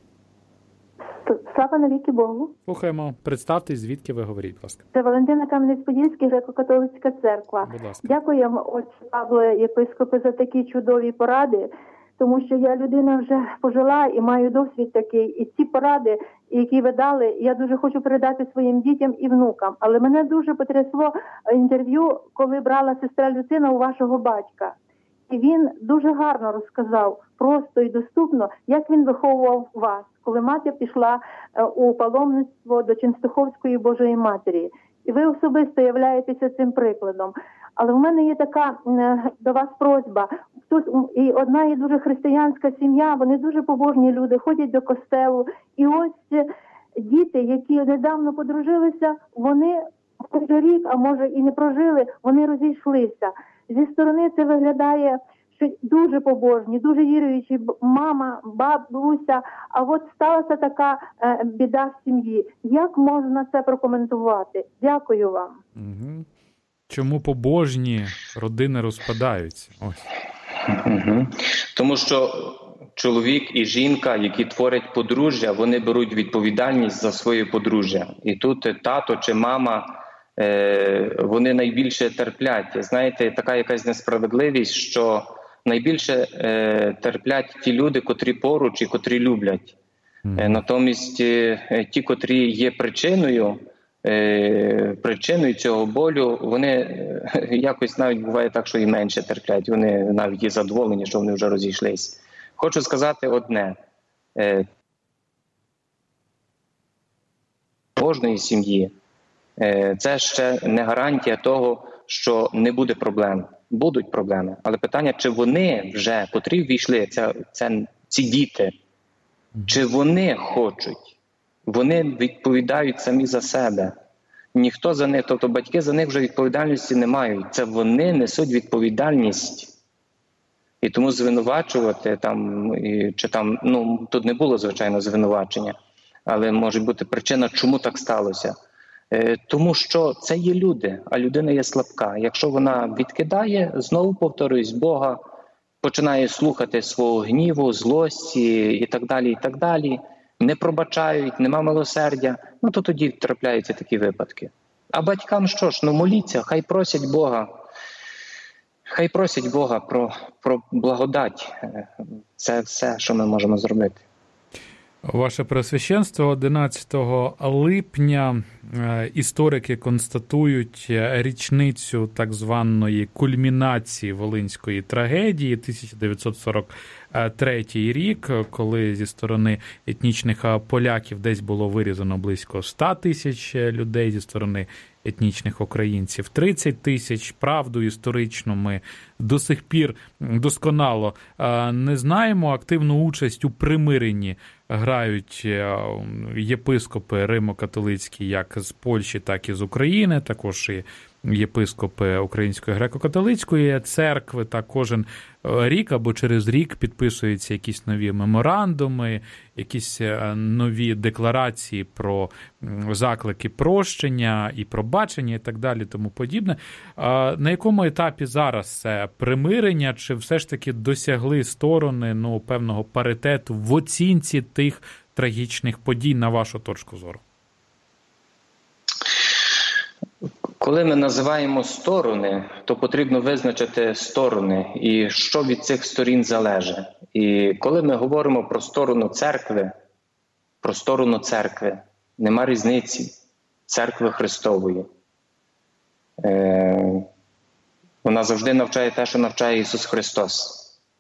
Слава навіки Богу. Слухаємо, представтесь, звідки ви говоріть, будь ласка. Це Валентина Кам'янець-Подільський, греко-католицька церква. Будь ласка. Дякуємо, отче Павле, єпископе, за такі чудові поради, тому що я людина вже пожила і маю досвід такий. І ці поради, які ви дали, я дуже хочу передати своїм дітям і внукам. Але мене дуже потрясло інтерв'ю, коли брала сестра Люцина у вашого батька. І він дуже гарно розказав, просто і доступно, як він виховував вас, коли мати пішла у паломництво до Ченстуховської Божої Матері. І ви особисто являєтеся цим прикладом. Але в мене є така до вас просьба. Тут і одна є дуже християнська сім'я, вони дуже побожні люди, ходять до костелу. І ось діти, які недавно подружилися, вони вже рік, а може і не прожили, вони розійшлися. Зі сторони це виглядає, що дуже побожні, дуже віруючі, мама, бабуся, а от сталася така е, біда в сім'ї. Як можна це прокоментувати? Дякую вам. Угу. Чому побожні родини розпадаються? Ось. Угу. Тому що чоловік і жінка, які творять подружжя, вони беруть відповідальність за своє подружжя. І тут тато чи мама, вони найбільше терплять. Знаєте, така якась несправедливість, що найбільше терплять ті люди, котрі поруч і котрі люблять. Mm. Натомість ті, котрі є причиною, причиною цього болю, вони якось навіть буває так, що і менше терплять. Вони навіть є задоволені, що вони вже розійшлись. Хочу сказати одне. Кожної сім'ї це ще не гарантія того, що не буде проблем. Будуть проблеми. Але питання, чи вони вже, котрі ввійшли, це, це, ці діти, чи вони хочуть? Вони відповідають самі за себе. Ніхто за них, тобто батьки за них вже відповідальності не мають. Це вони несуть відповідальність. І тому звинувачувати там, і, чи там, ну, тут не було, звичайно, звинувачення, але може бути причина, чому так сталося. Е, тому що це є люди, а людина є слабка. Якщо вона відкидає, знову повторюсь, Бога, починає слухати свого гніву, злості і так далі, і так далі, не пробачають, нема милосердя, ну то тоді трапляються такі випадки. А батькам що ж, ну моліться, хай просять Бога, хай просять Бога про, про благодать. Це все, що ми можемо зробити. Ваше Преосвященство, одинадцятого липня історики констатують річницю так званої кульмінації Волинської трагедії, тисяча дев'ятсот сорок третій рік, коли зі сторони етнічних поляків десь було вирізано близько ста тисяч людей, зі сторони етнічних українців тридцять тисяч. Правду історичну ми до сих пір досконало не знаємо. Активну участь у примиренні грають єпископи римо-католицькі як з Польщі, так і з України, також і єпископи Української греко-католицької церкви. Та кожен рік або через рік підписуються якісь нові меморандуми, якісь нові декларації про заклики прощення і пробачення і так далі, тому подібне. На якому етапі зараз це примирення? Чи все ж таки досягли сторони ну, певного паритету в оцінці тих трагічних подій, на вашу точку зору? Коли ми називаємо сторони, то потрібно визначити сторони і що від цих сторін залежить. І коли ми говоримо про сторону церкви, про сторону церкви, нема різниці церкви Христової. Е, вона завжди навчає те, що навчає Ісус Христос.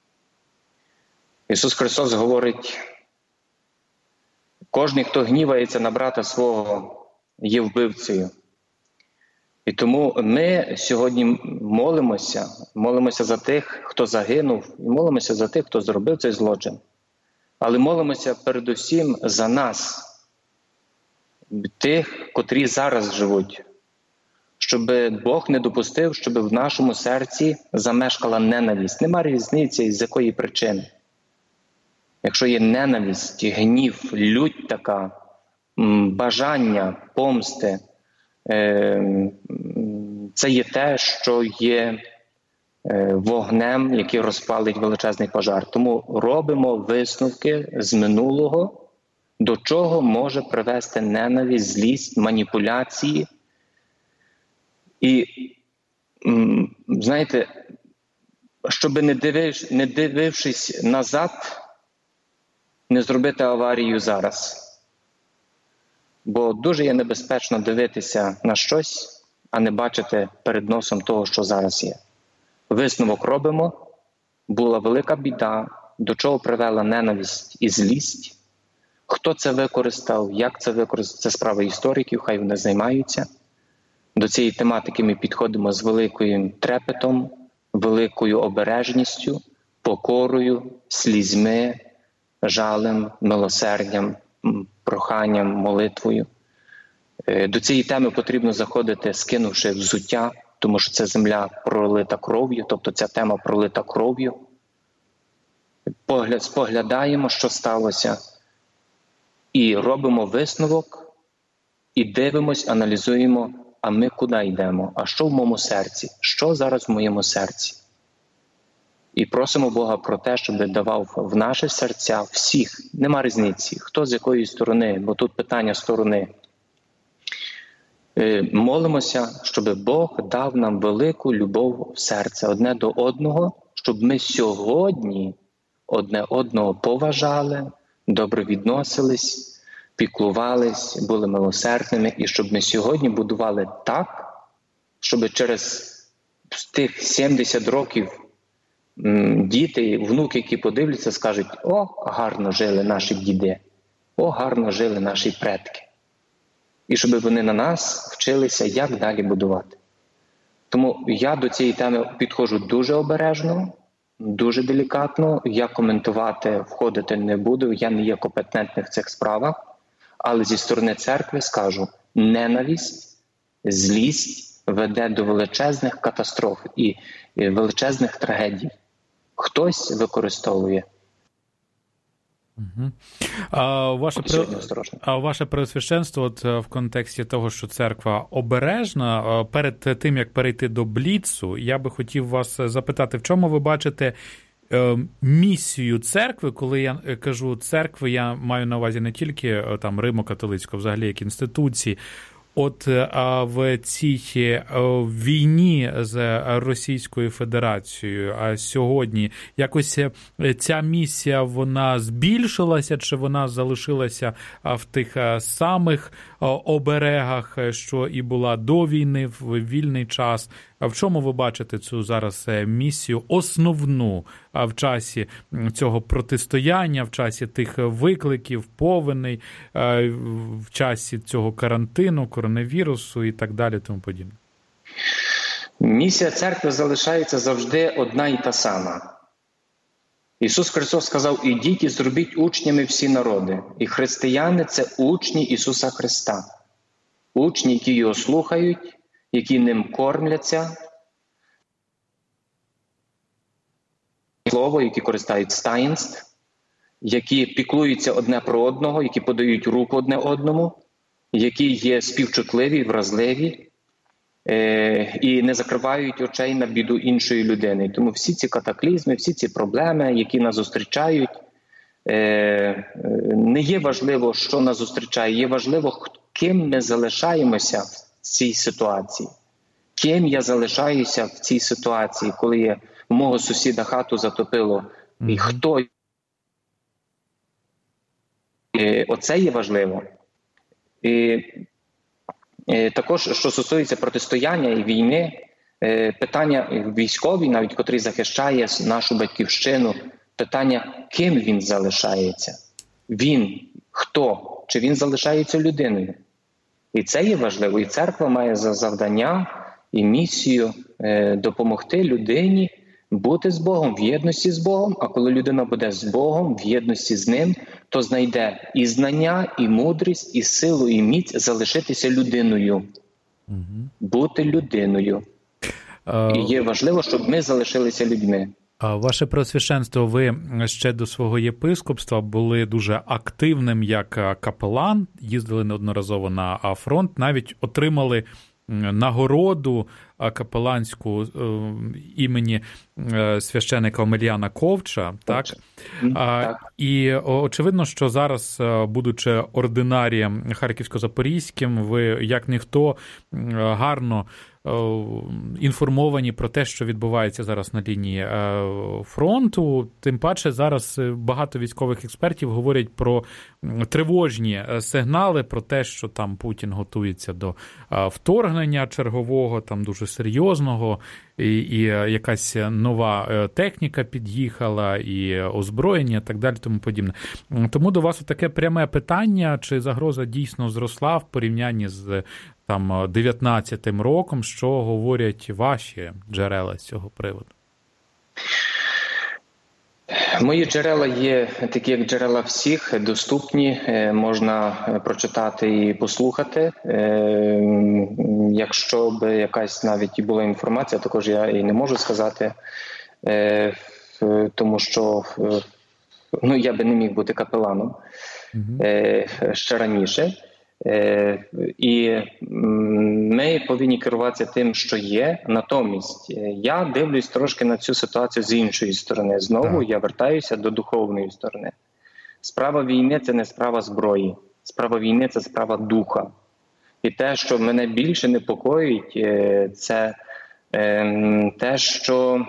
Ісус Христос говорить, кожен, хто гнівається на брата свого, є вбивцею. І тому ми сьогодні молимося, молимося за тих, хто загинув, і молимося за тих, хто зробив цей злочин. Але молимося передусім за нас, тих, котрі зараз живуть, щоб Бог не допустив, щоб в нашому серці замешкала ненависть. Нема різниці, з якої причини. Якщо є ненависть, гнів, лють така, бажання помсти, це є те, що є вогнем, який розпалить величезний пожар. Тому робимо висновки з минулого, до чого може привести ненависть, злість, маніпуляції. І, знаєте, щоб не, дивиш, не дивившись назад, не зробити аварію зараз. Бо дуже є небезпечно дивитися на щось, а не бачити перед носом того, що зараз є. Висновок робимо, була велика біда, до чого привела ненависть і злість. Хто це використав, як це використав, це справа істориків, хай вони займаються. До цієї тематики ми підходимо з великим трепетом, великою обережністю, покорою, слізьми, жалем, милосердям, проханням, молитвою. До цієї теми потрібно заходити, скинувши взуття, тому що це земля пролита кров'ю, тобто ця тема пролита кров'ю. Погляд, споглядаємо, що сталося, і робимо висновок, і дивимось, аналізуємо, а ми куди йдемо, а що в моєму серці, що зараз в моєму серці. І просимо Бога про те, щоб давав в наші серця всіх, нема різниці, хто з якої сторони, бо тут питання сторони. Молимося, щоб Бог дав нам велику любов в серце одне до одного, щоб ми сьогодні одне одного поважали, добре відносились, піклувались, були милосердними, і щоб ми сьогодні будували так, щоб через тих сімдесят років діти, внуки, які подивляться, скажуть: о, гарно жили наші діди, о, гарно жили наші предки. І щоб вони на нас вчилися, як далі будувати. Тому я до цієї теми підходжу дуже обережно, дуже делікатно. Я коментувати, входити не буду, я не є компетентний в цих справах. Але зі сторони церкви скажу, ненависть, злість веде до величезних катастроф і величезних трагедій. Хтось використовує. Угу. А ваше, при... а ваше Преосвященство, от в контексті того, що церква обережна, перед тим, як перейти до Бліцу, я би хотів вас запитати, в чому ви бачите місію церкви? Коли я кажу церкви, я маю на увазі не тільки там Римо-католицьку, взагалі як інституції. От а в цій війні з Російською Федерацією, а сьогодні якось ця місія, вона збільшилася, чи вона залишилася в тих самих оберегах, що і була до війни, в вільний час? А в чому ви бачите цю зараз місію основну в часі цього протистояння, в часі тих викликів, повеней, в часі цього карантину, коронавірусу і так далі, тому подібне? Місія церкви залишається завжди одна і та сама. Ісус Христос сказав: «Ідіть і зробіть учнями всі народи». І християни – це учні Ісуса Христа. Учні, які Його слухають, які ним кормляться, слово, які користаються таїнств, які піклуються одне про одного, які подають руку одне одному, які є співчутливі, вразливі е- і не закривають очей на біду іншої людини. Тому всі ці катаклізми, всі ці проблеми, які нас зустрічають, е- не є важливо, що нас зустрічає, є важливо, ким ми залишаємося в цій ситуації. Ким я залишаюся в цій ситуації, коли я, у мого сусіда хату затопило, mm-hmm. і хто? І оце є важливо. І, і також, що стосується протистояння і війни, питання військові, навіть котрий захищає нашу батьківщину, питання, ким він залишається? Він хто? Чи він залишається людиною? І це є важливо. І церква має за завдання і місію е, допомогти людині бути з Богом, в єдності з Богом. А коли людина буде з Богом, в єдності з Ним, то знайде і знання, і мудрість, і силу, і міць залишитися людиною. Угу. Бути людиною. Uh... І є важливо, щоб ми залишилися людьми. Ваше Преосвященство, ви ще до свого єпископства були дуже активним як капелан, їздили неодноразово на фронт, навіть отримали нагороду капеланську імені священика Омеляна Ковча, так? так? І очевидно, що зараз, будучи ординарієм Харківсько-Запорізьким, ви, як ніхто, гарно інформовані про те, що відбувається зараз на лінії фронту. Тим паче зараз багато військових експертів говорять про тривожні сигнали, про те, що там Путін готується до вторгнення чергового, там дуже серйозного, і, і якась нова техніка під'їхала, і озброєння, і так далі, тому подібне. Тому до вас таке пряме питання, чи загроза дійсно зросла в порівнянні з там дев'ятнадцятим роком, що говорять ваші джерела з цього приводу? Мої джерела є такі, як джерела всіх, доступні, можна прочитати і послухати. Якщо б якась навіть і була інформація, також я і не можу сказати, тому що ну, я би не міг бути капеланом mm-hmm. ще раніше. І ми повинні керуватися тим, що є. Натомість я дивлюсь трошки на цю ситуацію з іншої сторони. Знову я вертаюся до духовної сторони. Справа війни – це не справа зброї. Справа війни – це справа духа. І те, що мене більше непокоїть, це те, що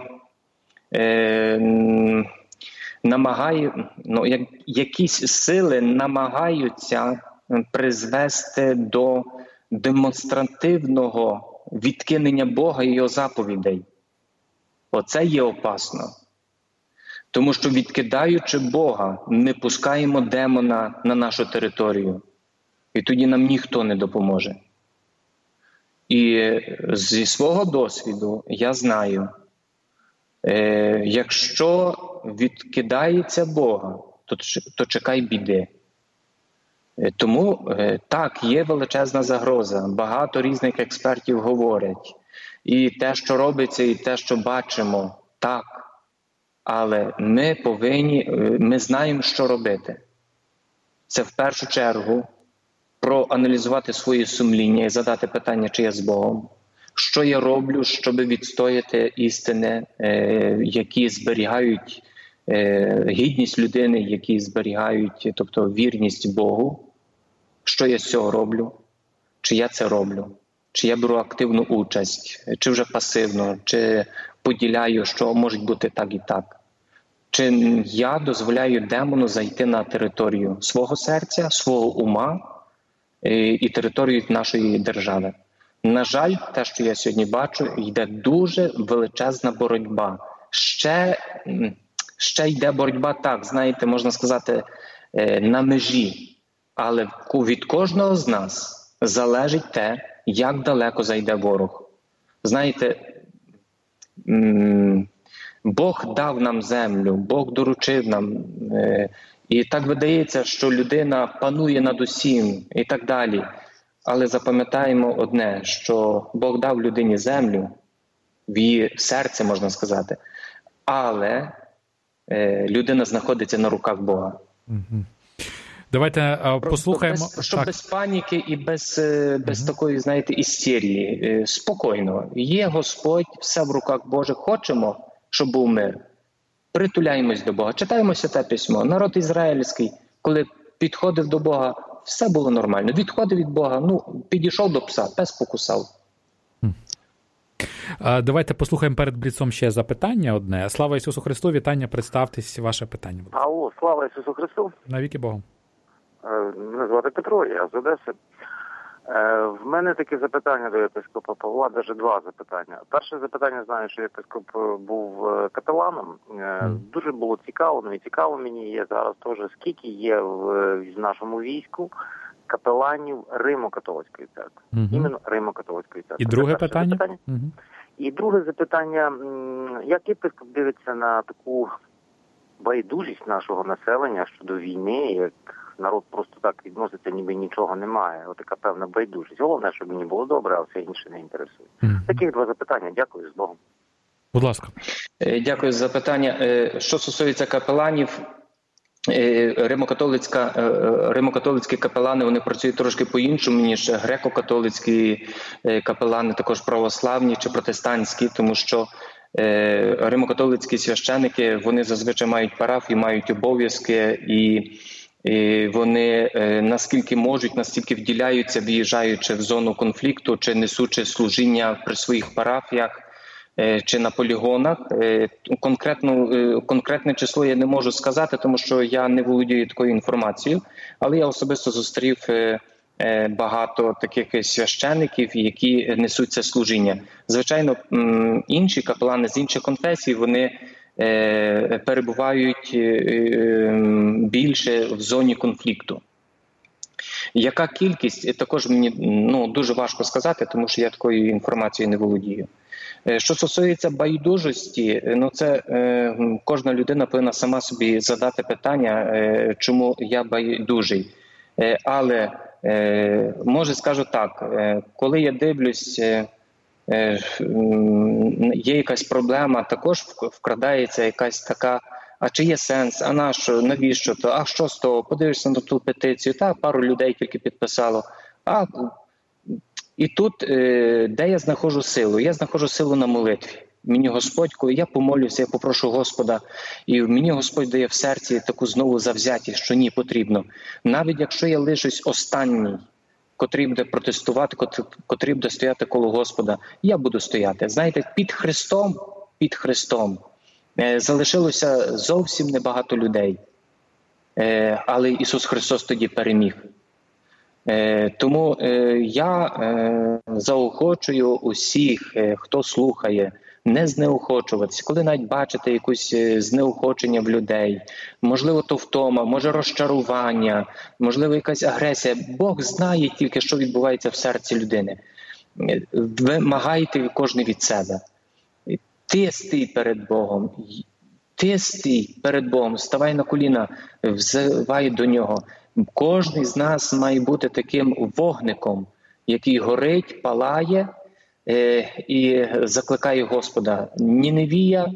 намагаю, ну, як, якісь сили намагаються призвести до демонстративного відкинення Бога і Його заповідей. Оце є опасно. Тому що, відкидаючи Бога, ми пускаємо демона на нашу територію. І тоді нам ніхто не допоможе. І зі свого досвіду я знаю, е, якщо відкидається Бога, то, то чекай біди. Е, тому е, так, є величезна загроза. Багато різних експертів говорять. І те, що робиться, і те, що бачимо, так. Але ми повинні, ми знаємо, що робити. Це в першу чергу проаналізувати своє сумління і задати питання, чи я з Богом. Що я роблю, щоб відстояти істини, які зберігають гідність людини, які зберігають, тобто вірність Богу. Що я з цього роблю? Чи я це роблю? Чи я беру активну участь? Чи вже пасивно? Чи поділяю, що може бути так і так? Чи я дозволяю демону зайти на територію свого серця, свого ума і територію нашої держави? На жаль, те, що я сьогодні бачу, йде дуже величезна боротьба. Ще, ще йде боротьба, так, знаєте, можна сказати, на межі. Але від кожного з нас залежить те, як далеко зайде ворог. Знаєте, Бог дав нам землю, Бог доручив нам. І так видається, що людина панує над усім і так далі. Але запам'ятаємо одне, що Бог дав людині землю, в її серці, можна сказати, але людина знаходиться на руках Бога. Давайте uh, послухаємо. Без, щоб без паніки і без, без uh-huh. такої, знаєте, істерії. Спокійно. Є Господь, все в руках Божих. Хочемо, щоб був мир. Притуляємось до Бога. Читаємо Святе Письмо. Народ ізраїльський, коли підходив до Бога, все було нормально. Відходив від Бога, ну, підійшов до пса, пес покусав. Uh, давайте послухаємо перед бліцом ще запитання одне. Слава Ісусу Христу, вітання, представтесь, ваше питання. Алло, слава Ісусу Христу. Навіки Богу. Мене звати Петро, я з Одеси. В мене таке запитання до єпископа Павла, навіть два запитання. Перше запитання, знаю, що єпископ був капеланом. Mm. Дуже було цікаво, ну і цікаво мені є зараз теж, скільки є в, в нашому війську капеланів Римо-католицької церкви. Mm-hmm. Іменно Римо-католицької церкви. І друге питання? запитання. Mm-hmm. І друге запитання, як єпископ дивиться на таку байдужість нашого населення щодо війни, як народ просто так відноситься, ніби нічого немає. Отака певна байдужість. Головне, щоб мені було добре, а все інше не інтересує. Mm-hmm. Таких два запитання. Дякую, з Богом. Будь ласка. Дякую за запитання. Що стосується капеланів, Римо-католицька, Римо-католицькі капелани, вони працюють трошки по-іншому, ніж греко-католицькі капелани, також православні чи протестантські, тому що римо-католицькі священики, вони зазвичай мають парафії, мають обов'язки і І вони наскільки можуть, настільки вділяються, виїжджаючи в зону конфлікту, чи несучи служіння при своїх парафіях, чи на полігонах. Конкретно, конкретне число я не можу сказати, тому що я не володію такою інформацією, але я особисто зустрів багато таких священиків, які несуть це служіння. Звичайно, інші капелани з інших конфесій, вони перебувають більше в зоні конфлікту. Яка кількість, також мені ну, дуже важко сказати, тому що я такою інформацією не володію. Що стосується байдужості, ну це е, кожна людина повинна сама собі задати питання, е, чому я байдужий. Е, але, е, може скажу так, е, коли я дивлюсь, е, е, є якась проблема, також вкрадається якась така, а чи є сенс, а на що, навіщо то, а що з того, подивишся на ту петицію, та пару людей тільки підписало, а і тут, де я знаходжу силу? Я знаходжу силу на молитві. Мені Господь, коли я помолюся, я попрошу Господа, і мені Господь дає в серці таку знову завзятість, що ні, потрібно. Навіть якщо я лишусь останній, котрий буде протестувати, котрий буде стояти коло Господа, я буду стояти. Знаєте, під Христом, під Христом залишилося зовсім небагато людей. Але Ісус Христос тоді переміг. Тому я заохочую усіх, хто слухає, не знеохочуватися. Коли навіть бачите якусь знеохочення в людей, можливо, то втома, може розчарування, можливо, якась агресія. Бог знає тільки, що відбувається в серці людини. Вимагайте кожен від себе. Ти стій перед Богом. Ти стій перед Богом, ставай на коліна, взивай до Нього. Кожен з нас має бути таким вогником, який горить, палає е, і закликає Господа. Ніневія,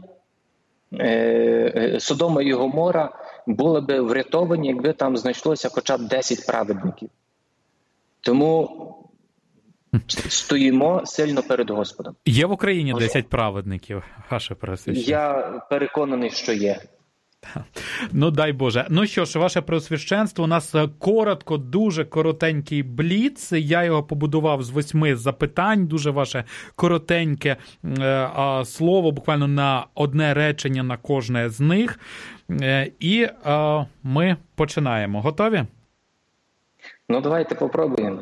е, Содома і Гомора були б врятовані, якби там знайшлося хоча б десять праведників. Тому стоїмо сильно перед Господом. Є в Україні десять праведників, ваше Преосвященство? Я переконаний, що є. Ну, дай Боже. Ну що ж, ваше Преосвященство, у нас коротко, дуже коротенький бліц. Я його побудував з восьми запитань. Дуже ваше коротеньке е, слово, буквально на одне речення на кожне з них. Е, і е, ми починаємо. Готові? Ну, давайте попробуємо.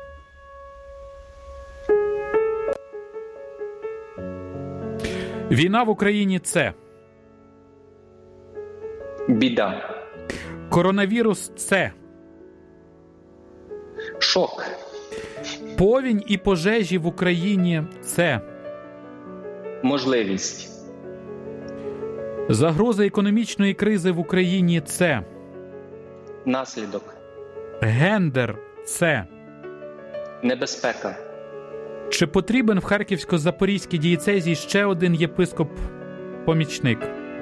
Війна в Україні – це? Біда. Коронавірус – це? Шок. Повінь і пожежі в Україні – це? Можливість. Загроза економічної кризи в Україні – це? Наслідок. Гендер – це? Небезпека. Чи потрібен в Харківсько-Запорізькій дієцезії ще один єпископ-помічник?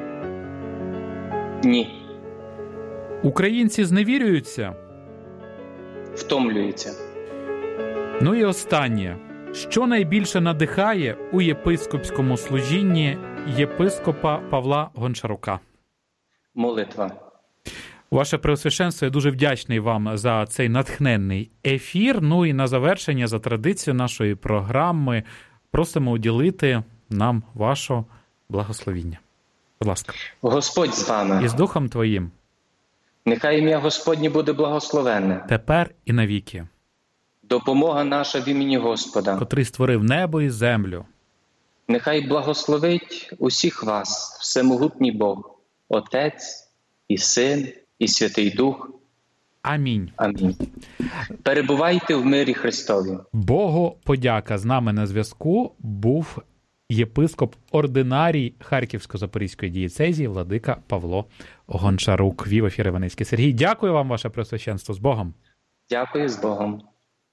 Ні. Українці зневірюються? Втомлюються. Ну і останнє. Що найбільше надихає у єпископському служінні єпископа Павла Гончарука? Молитва. Ваше Преосвященство, я дуже вдячний вам за цей натхненний ефір. Ну і на завершення, за традицією нашої програми, просимо уділити нам ваше благословіння. Будь ласка. Господь з вами. І з Духом Твоїм. Нехай ім'я Господнє буде благословенне. Тепер і навіки. Допомога наша в імені Господа. Котрий створив небо і землю. Нехай благословить усіх вас всемогутній Бог, Отець і Син, і Святий Дух. Амінь. Амінь. Перебувайте в мирі Христові. Богу подяка. З нами на зв'язку був єпископ ординарій Харківсько-Запорізької дієцезії владика Павло Гончарук. Вів ефір Іваницький Сергій. Дякую вам, ваше Преосвященство. З Богом. Дякую, з Богом.